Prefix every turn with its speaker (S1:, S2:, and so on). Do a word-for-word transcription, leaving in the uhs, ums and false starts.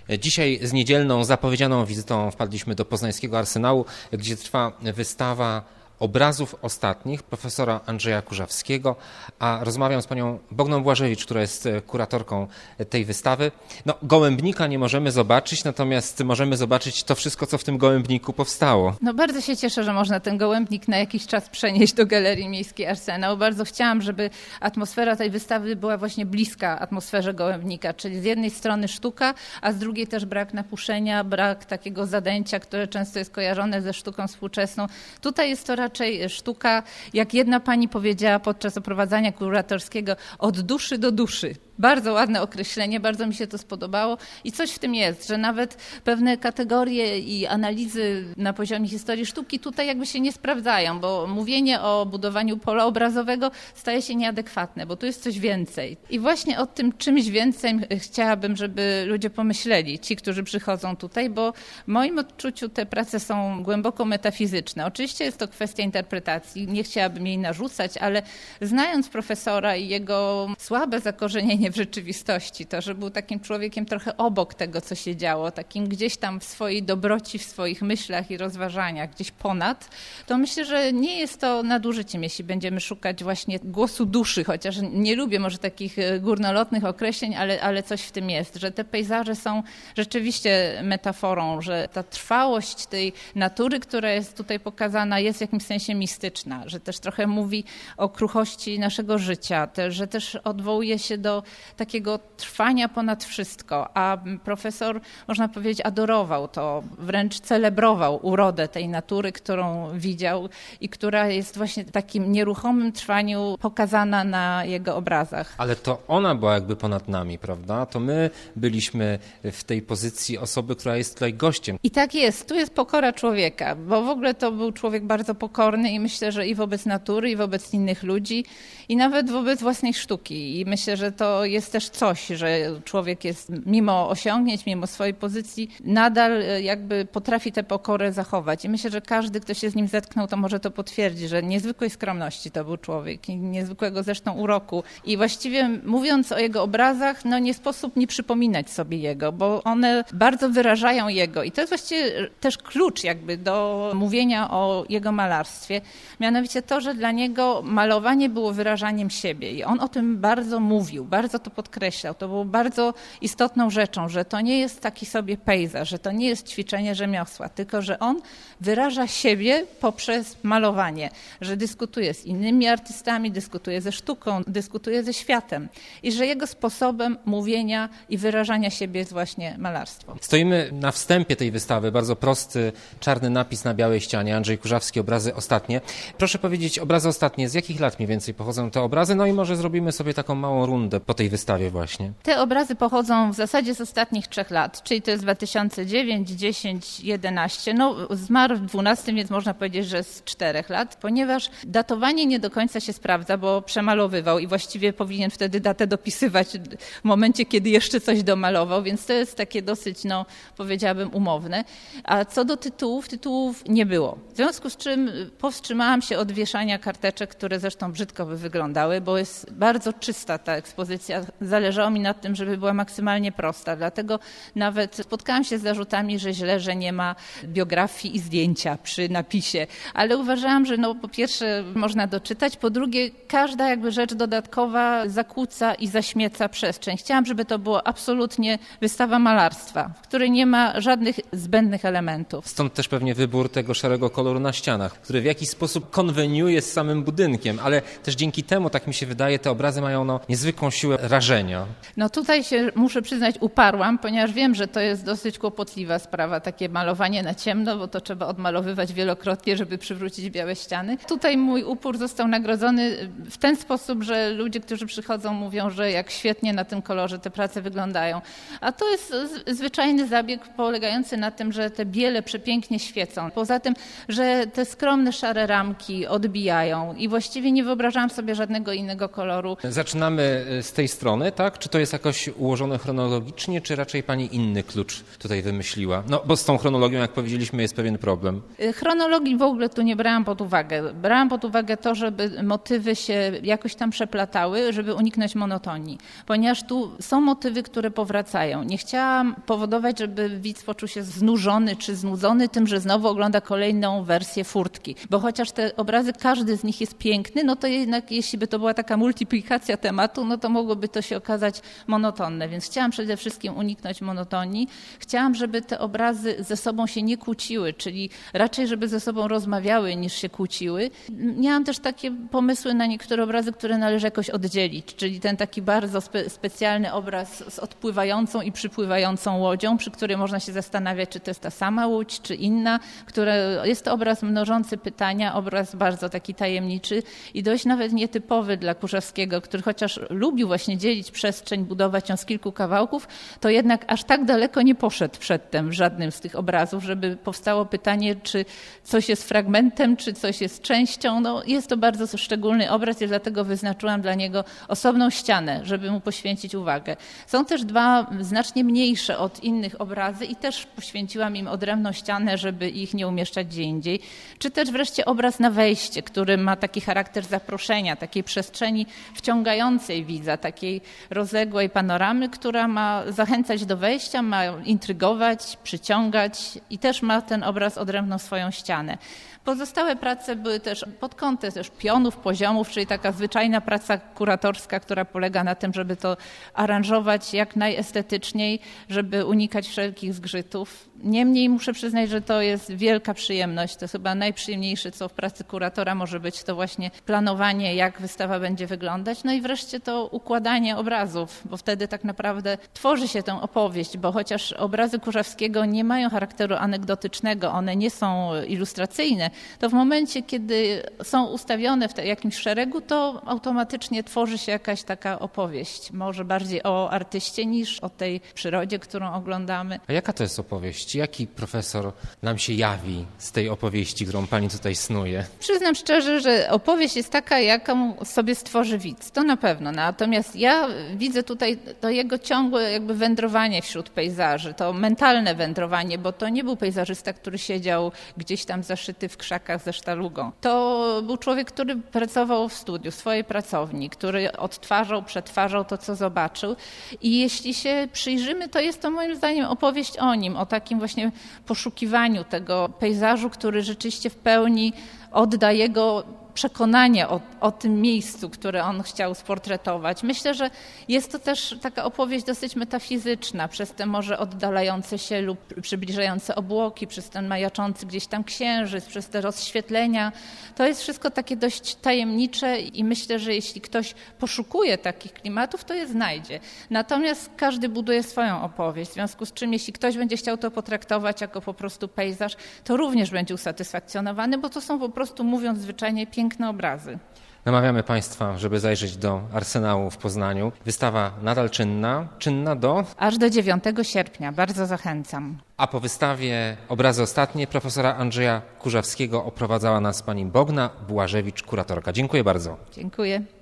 S1: Dzisiaj z niedzielną zapowiedzianą wizytą wpadliśmy do poznańskiego Arsenału, gdzie trwa wystawa obrazów ostatnich profesora Andrzeja Kurzawskiego, a rozmawiam z panią Bogną Błażewicz, która jest kuratorką tej wystawy. No, gołębnika nie możemy zobaczyć, natomiast możemy zobaczyć to wszystko, co w tym gołębniku powstało.
S2: No bardzo się cieszę, że można ten gołębnik na jakiś czas przenieść do Galerii Miejskiej Arsenał. Bardzo chciałam, żeby atmosfera tej wystawy była właśnie bliska atmosferze gołębnika, czyli z jednej strony sztuka, a z drugiej też brak napuszenia, brak takiego zadęcia, które często jest kojarzone ze sztuką współczesną. Tutaj jest to raczej sztuka, jak jedna pani powiedziała podczas oprowadzania kuratorskiego, od duszy do duszy. Bardzo ładne określenie, bardzo mi się to spodobało i coś w tym jest, że nawet pewne kategorie i analizy na poziomie historii sztuki tutaj jakby się nie sprawdzają, bo mówienie o budowaniu pola obrazowego staje się nieadekwatne, bo tu jest coś więcej. I właśnie o tym czymś więcej chciałabym, żeby ludzie pomyśleli, ci, którzy przychodzą tutaj, bo w moim odczuciu te prace są głęboko metafizyczne. Oczywiście jest to kwestia interpretacji, nie chciałabym jej narzucać, ale znając profesora i jego słabe zakorzenienie w rzeczywistości, to, że był takim człowiekiem trochę obok tego, co się działo, takim gdzieś tam w swojej dobroci, w swoich myślach i rozważaniach, gdzieś ponad, to myślę, że nie jest to nadużyciem, jeśli będziemy szukać właśnie głosu duszy, chociaż nie lubię może takich górnolotnych określeń, ale, ale coś w tym jest, że te pejzaże są rzeczywiście metaforą, że ta trwałość tej natury, która jest tutaj pokazana, jest w jakimś sensie mistyczna, że też trochę mówi o kruchości naszego życia, te, że też odwołuje się do takiego trwania ponad wszystko, a profesor, można powiedzieć, adorował to, wręcz celebrował urodę tej natury, którą widział i która jest właśnie w takim nieruchomym trwaniu pokazana na jego obrazach.
S1: Ale to ona była jakby ponad nami, prawda? To my byliśmy w tej pozycji osoby, która jest tutaj gościem.
S2: I tak jest, tu jest pokora człowieka, bo w ogóle to był człowiek bardzo pokorny i myślę, że i wobec natury, i wobec innych ludzi, i nawet wobec własnej sztuki. I myślę, że to jest też coś, że człowiek jest mimo osiągnięć, mimo swojej pozycji, nadal jakby potrafi tę pokorę zachować. I myślę, że każdy, kto się z nim zetknął, to może to potwierdzi, że niezwykłej skromności to był człowiek i niezwykłego zresztą uroku. I właściwie mówiąc o jego obrazach, no nie sposób nie przypominać sobie jego, bo one bardzo wyrażają jego. I to jest właściwie też klucz jakby do mówienia o jego malarstwie. Mianowicie to, że dla niego malowanie było wyrażaniem siebie. I on o tym bardzo mówił, bardzo to podkreślał. To było bardzo istotną rzeczą, że to nie jest taki sobie pejzaż, że to nie jest ćwiczenie rzemiosła, tylko że on wyraża siebie poprzez malowanie, że dyskutuje z innymi artystami, dyskutuje ze sztuką, dyskutuje ze światem i że jego sposobem mówienia i wyrażania siebie jest właśnie malarstwo.
S1: Stoimy na wstępie tej wystawy, bardzo prosty, czarny napis na białej ścianie, Andrzej Kurzawski, obrazy ostatnie. Proszę powiedzieć, obrazy ostatnie, z jakich lat mniej więcej pochodzą te obrazy? No i może zrobimy sobie taką małą rundę po tej wystawie właśnie.
S2: Te obrazy pochodzą w zasadzie z ostatnich trzech lat, czyli to jest dwa tysiące dziewiąty, dziesiąty, jedenasty. No zmarł w dwunastym, więc można powiedzieć, że z czterech lat, ponieważ datowanie nie do końca się sprawdza, bo przemalowywał i właściwie powinien wtedy datę dopisywać w momencie, kiedy jeszcze coś domalował, więc to jest takie dosyć, no powiedziałabym, umowne. A co do tytułów, tytułów nie było. W związku z czym powstrzymałam się od wieszania karteczek, które zresztą brzydko by wyglądały, bo jest bardzo czysta ta ekspozycja. Zależało mi na tym, żeby była maksymalnie prosta, dlatego nawet spotkałam się z zarzutami, że źle, że nie ma biografii i zdjęcia przy napisie, ale uważałam, że no po pierwsze można doczytać, po drugie każda jakby rzecz dodatkowa zakłóca i zaśmieca przestrzeń. Chciałam, żeby to było absolutnie wystawa malarstwa, w której nie ma żadnych zbędnych elementów.
S1: Stąd też pewnie wybór tego szarego koloru na ścianach, który w jakiś sposób konweniuje z samym budynkiem, ale też dzięki temu, tak mi się wydaje, te obrazy mają no, niezwykłą siłę rażenia.
S2: No tutaj się, muszę przyznać, uparłam, ponieważ wiem, że to jest dosyć kłopotliwa sprawa, takie malowanie na ciemno, bo to trzeba odmalowywać wielokrotnie, żeby przywrócić białe ściany. Tutaj mój upór został nagrodzony w ten sposób, że ludzie, którzy przychodzą, mówią, że jak świetnie na tym kolorze te prace wyglądają. A to jest zwyczajny zabieg polegający na tym, że te biele przepięknie świecą. Poza tym, że te skromne szare ramki odbijają i właściwie nie wyobrażałam sobie żadnego innego koloru.
S1: Zaczynamy z tej tej strony, tak? Czy to jest jakoś ułożone chronologicznie, czy raczej pani inny klucz tutaj wymyśliła? No, bo z tą chronologią, jak powiedzieliśmy, jest pewien problem.
S2: Chronologii w ogóle tu nie brałam pod uwagę. Brałam pod uwagę to, żeby motywy się jakoś tam przeplatały, żeby uniknąć monotonii. Ponieważ tu są motywy, które powracają. Nie chciałam powodować, żeby widz poczuł się znużony czy znudzony tym, że znowu ogląda kolejną wersję Furtki. Bo chociaż te obrazy, każdy z nich jest piękny, no to jednak jeśli by to była taka multiplikacja tematu, no to mogłoby to się okazać monotonne. Więc chciałam przede wszystkim uniknąć monotonii. Chciałam, żeby te obrazy ze sobą się nie kłóciły, czyli raczej, żeby ze sobą rozmawiały niż się kłóciły. Miałam też takie pomysły na niektóre obrazy, które należy jakoś oddzielić, czyli ten taki bardzo spe- specjalny obraz z odpływającą i przypływającą łodzią, przy której można się zastanawiać, czy to jest ta sama łódź, czy inna, które jest to obraz mnożący pytania, obraz bardzo taki tajemniczy i dość nawet nietypowy dla Kurzewskiego, który chociaż lubił właśnie dzielić przestrzeń, budować ją z kilku kawałków, to jednak aż tak daleko nie poszedł przedtem w żadnym z tych obrazów, żeby powstało pytanie, czy coś jest fragmentem, czy coś jest częścią. No, jest to bardzo szczególny obraz i dlatego wyznaczyłam dla niego osobną ścianę, żeby mu poświęcić uwagę. Są też dwa znacznie mniejsze od innych obrazy i też poświęciłam im odrębną ścianę, żeby ich nie umieszczać gdzie indziej. Czy też wreszcie obraz na wejście, który ma taki charakter zaproszenia, takiej przestrzeni wciągającej widza, takiej rozległej panoramy, która ma zachęcać do wejścia, ma intrygować, przyciągać i też ma ten obraz odrębną swoją ścianę. Pozostałe prace były też pod kątem też pionów, poziomów, czyli taka zwyczajna praca kuratorska, która polega na tym, żeby to aranżować jak najestetyczniej, żeby unikać wszelkich zgrzytów. Niemniej muszę przyznać, że to jest wielka przyjemność. To jest chyba najprzyjemniejsze, co w pracy kuratora może być, to właśnie planowanie, jak wystawa będzie wyglądać. No i wreszcie to układanie obrazów, bo wtedy tak naprawdę tworzy się tę opowieść, bo chociaż obrazy Kurzewskiego nie mają charakteru anegdotycznego, one nie są ilustracyjne, to w momencie, kiedy są ustawione w jakimś szeregu, to automatycznie tworzy się jakaś taka opowieść. Może bardziej o artyście niż o tej przyrodzie, którą oglądamy.
S1: A jaka to jest opowieść? Jaki profesor nam się jawi z tej opowieści, którą pani tutaj snuje?
S2: Przyznam szczerze, że opowieść jest taka, jaką sobie stworzy widz. To na pewno. Natomiast ja widzę tutaj to jego ciągłe jakby wędrowanie wśród pejzaży, to mentalne wędrowanie, bo to nie był pejzażysta, który siedział gdzieś tam zaszyty w krzakach ze sztalugą. To był człowiek, który pracował w studiu, w swojej pracowni, który odtwarzał, przetwarzał to, co zobaczył. I jeśli się przyjrzymy, to jest to moim zdaniem opowieść o nim, o takim właśnie poszukiwaniu tego pejzażu, który rzeczywiście w pełni odda jego przekonanie o, o tym miejscu, które on chciał sportretować. Myślę, że jest to też taka opowieść dosyć metafizyczna, przez te może oddalające się lub przybliżające obłoki, przez ten majaczący gdzieś tam księżyc, przez te rozświetlenia. To jest wszystko takie dość tajemnicze i myślę, że jeśli ktoś poszukuje takich klimatów, to je znajdzie. Natomiast każdy buduje swoją opowieść, w związku z czym jeśli ktoś będzie chciał to potraktować jako po prostu pejzaż, to również będzie usatysfakcjonowany, bo to są po prostu, mówiąc zwyczajnie, piękne piękne obrazy.
S1: Namawiamy Państwa, żeby zajrzeć do Arsenału w Poznaniu. Wystawa nadal czynna, czynna do...
S2: Aż do dziewiątego sierpnia, bardzo zachęcam.
S1: A po wystawie Obrazy ostatnie profesora Andrzeja Kurzewskiego oprowadzała nas pani Bogna Błażewicz, kuratorka. Dziękuję bardzo.
S2: Dziękuję.